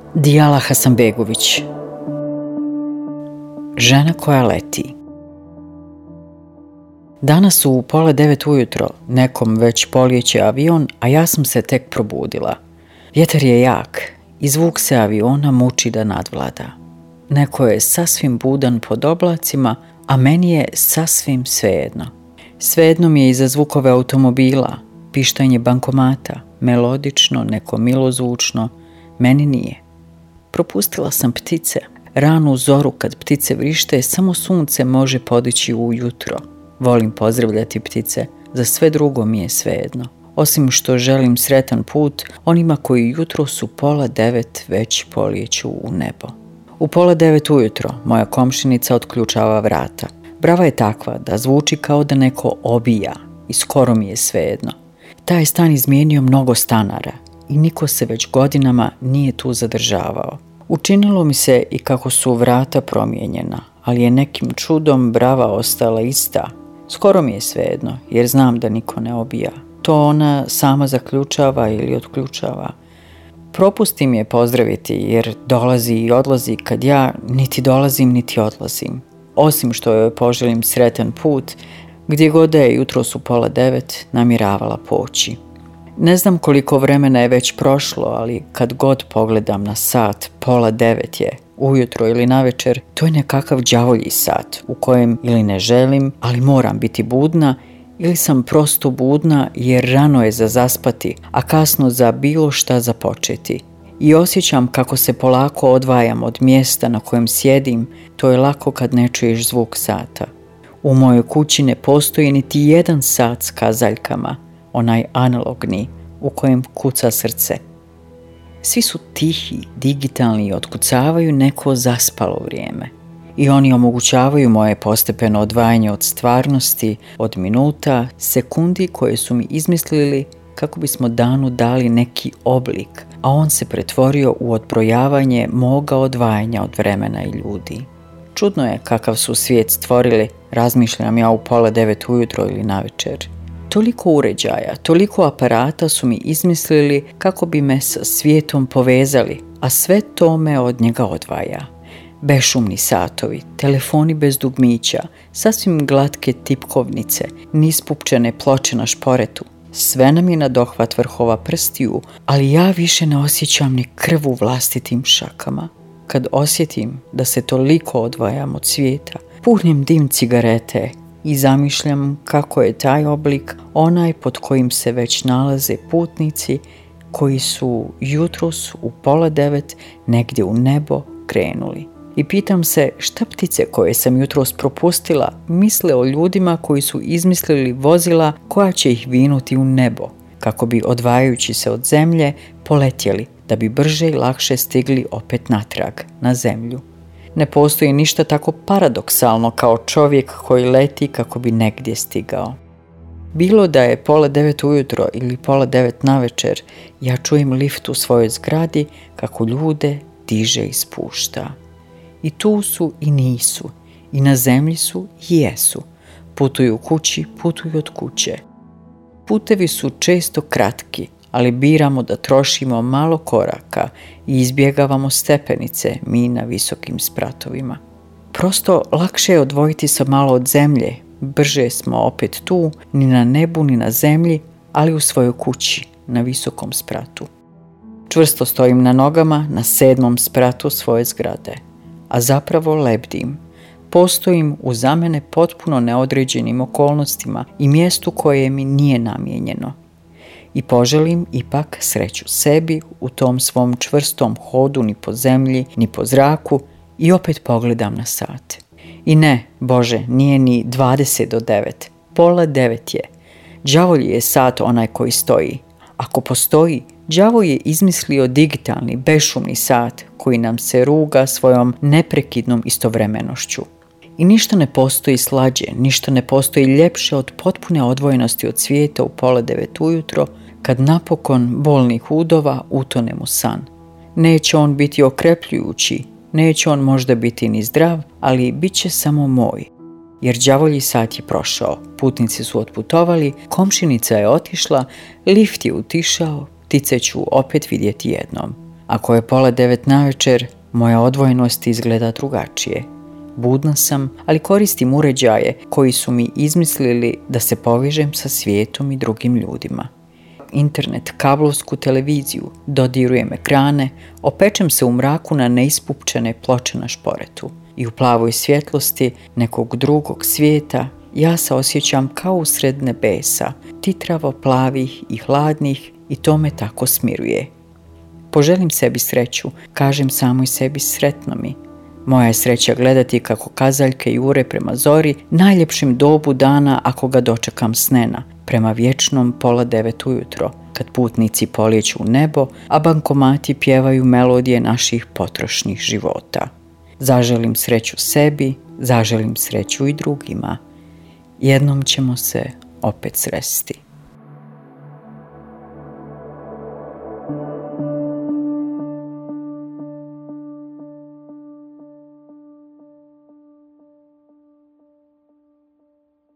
Dijala Hasanbegović. Žena koja leti. Danas u 8:30 ujutro nekom već polijeće avion, a ja sam se tek probudila. Vjetar je jak i zvuk se aviona muči da nadvlada. Neko je sasvim budan pod oblacima, a meni je sasvim svejedno. Svejedno mi je i za zvukove automobila, pištanje bankomata, melodično, neko milozvučno, meni nije. Propustila sam ptice. Ranu zoru kad ptice vrište, samo sunce može podići ujutro. Volim pozdravljati ptice, za sve drugo mi je svejedno. Osim što želim sretan put onima koji jutro su 8:30 već polijeću u nebo. U 8:30 ujutro moja komšinica otključava vrata. Brava je takva da zvuči kao da neko obija i skoro mi je svejedno. Taj stan izmijenio mnogo stanara i niko se već godinama nije tu zadržavao. Učinilo mi se i kako su vrata promijenjena, ali je nekim čudom brava ostala ista. Skoro mi je svejedno, jer znam da niko ne obija. To ona sama zaključava ili otključava. Propustim je pozdraviti, jer dolazi i odlazi kad ja niti dolazim niti odlazim. Osim što joj poželim sretan put, gdje god da je jutros u 8:30 namjeravala poći. Ne znam koliko vremena je već prošlo, ali kad god pogledam na sat, 8:30 je, ujutro ili navečer, to je nekakav đavolji sat u kojem ili ne želim, ali moram biti budna, ili sam prosto budna jer rano je za zaspati, a kasno za bilo šta započeti. I osjećam kako se polako odvajam od mjesta na kojem sjedim, to je lako kad ne čuješ zvuk sata. U mojoj kući ne postoji niti jedan sat s kazaljkama, onaj analogni u kojem kuca srce. Svi su tihi, digitalni i otkucavaju neko zaspalo vrijeme. I oni omogućavaju moje postepeno odvajanje od stvarnosti, od minuta, sekundi koje su mi izmislili kako bismo danu dali neki oblik, a on se pretvorio u odbrojavanje moga odvajanja od vremena i ljudi. Čudno je kakav su svijet stvorili, razmišljam ja u 8:30 ujutro ili navečer. Toliko uređaja, toliko aparata su mi izmislili kako bi me sa svijetom povezali, a sve to me od njega odvaja. Bešumni satovi, telefoni bez dugmića, sasvim glatke tipkovnice, nispupčene ploče na šporetu. Sve nam je na dohvat vrhova prstiju, ali ja više ne osjećam ni krv u vlastitim šakama. Kad osjetim da se toliko odvajam od svijeta, puhnem dim cigarete i zamišljam kako je taj oblik onaj pod kojim se već nalaze putnici koji su jutros u 8:30 negdje u nebo krenuli. I pitam se šta ptice koje sam jutros propustila misle o ljudima koji su izmislili vozila koja će ih vinuti u nebo, kako bi odvajajući se od zemlje poletjeli da bi brže i lakše stigli opet natrag na zemlju. Ne postoji ništa tako paradoksalno kao čovjek koji leti kako bi negdje stigao. Bilo da je 8:30 ujutro ili 8:30 navečer, ja čujem lift u svojoj zgradi kako ljude diže i spušta. I tu su i nisu, i na zemlji su i jesu. Putuju kući, putuju od kuće. Putevi su često kratki, ali biramo da trošimo malo koraka i izbjegavamo stepenice mi na visokim spratovima. Prosto lakše je odvojiti se malo od zemlje, brže smo opet tu, ni na nebu ni na zemlji, ali u svojoj kući, na visokom spratu. Čvrsto stojim na nogama na 7. spratu svoje zgrade, a zapravo lebdim. Postojim u za mene potpuno neodređenim okolnostima i mjestu koje mi nije namijenjeno. I poželim ipak sreću sebi u tom svom čvrstom hodu ni po zemlji, ni po zraku i opet pogledam na sat. I ne, Bože, nije ni 20 do 9, 8:30 je. Đavolji je sat onaj koji stoji. Ako postoji, đavo je izmislio digitalni, bešumni sat koji nam se ruga svojom neprekidnom istovremenošću. I ništa ne postoji slađe, ništa ne postoji ljepše od potpune odvojenosti od svijeta u 8:30 ujutro, kad napokon bolnih udova utonem u san. Neće on biti okrepljujući, neće on možda biti ni zdrav, ali bit će samo moj. Jer đavolji sat je prošao, putnici su otputovali, komšinica je otišla, lift je utišao, ptice ću opet vidjeti jednom. Ako je 8:30 navečer, moja odvojenost izgleda drugačije. Budna sam, ali koristim uređaje koji su mi izmislili da se povežem sa svijetom i drugim ljudima. Internet, kablovsku televiziju, dodirujem ekrane, opečem se u mraku na neispupčene ploče na šporetu i u plavoj svjetlosti nekog drugog svijeta ja se osjećam kao usred nebesa, titravo plavih i hladnih, i to me tako smiruje. Poželim sebi sreću, kažem samoj sebi sretno mi. Moja je sreća gledati kako kazaljke jure prema zori, najljepšim dobu dana ako ga dočekam snena, prema vječnom 8:30 ujutro, kad putnici polijeću u nebo, a bankomati pjevaju melodije naših potrošnih života. Zaželim sreću sebi, zaželim sreću i drugima. Jednom ćemo se opet sresti.